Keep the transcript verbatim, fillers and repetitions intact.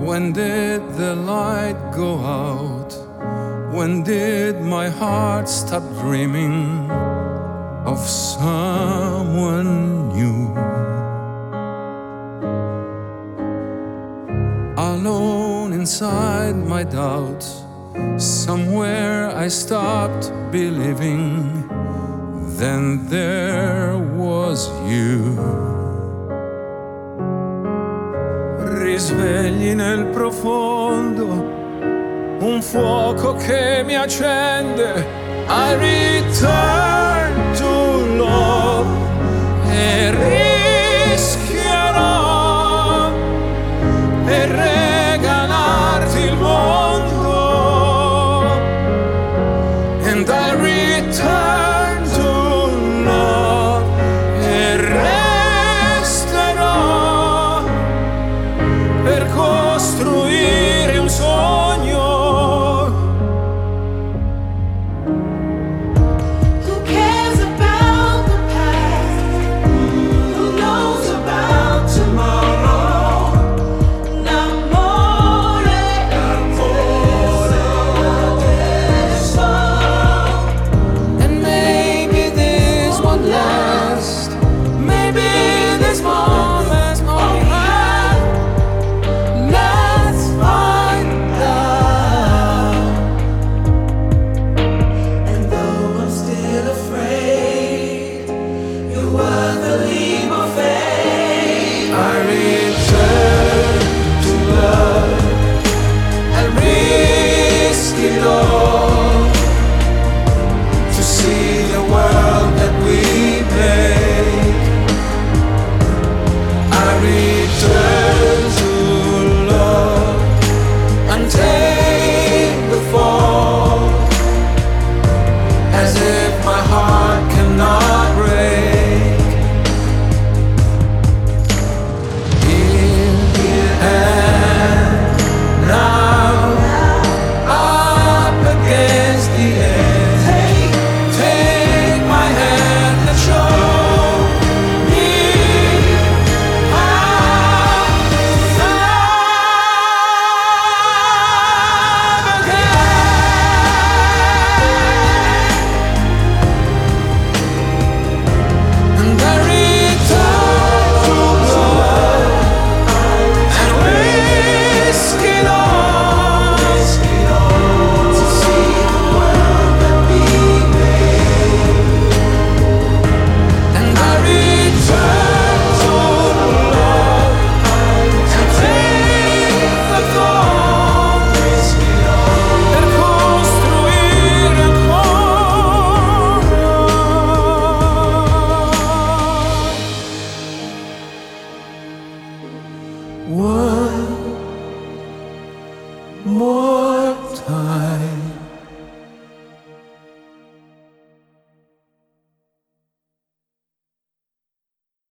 When did the light go out? When did my heart stop dreaming of someone new? Alone inside my doubts, somewhere I stopped believing. Then there was you. Risvegli nel profondo un fuoco che mi accende. I return to love e rischierò per regalarti il mondo. And I return to love e resterò per costruire un sogno. Who cares about the past? Who knows about tomorrow? L'amore, l'amore adesso. And maybe this won't last. Maybe this moment's all we have. Let's find out. And though I'm still afraid, you're worth a leap of faith. I return to love and risk it all to see the world that we make. I return to love and take the fall, as if my heart cannot break. Here and now, up against the edge. Take, take my hand and show me how to love again. And I return to love and risk it all to see the world that we made. And I return to love and take the fall per costruire ancora.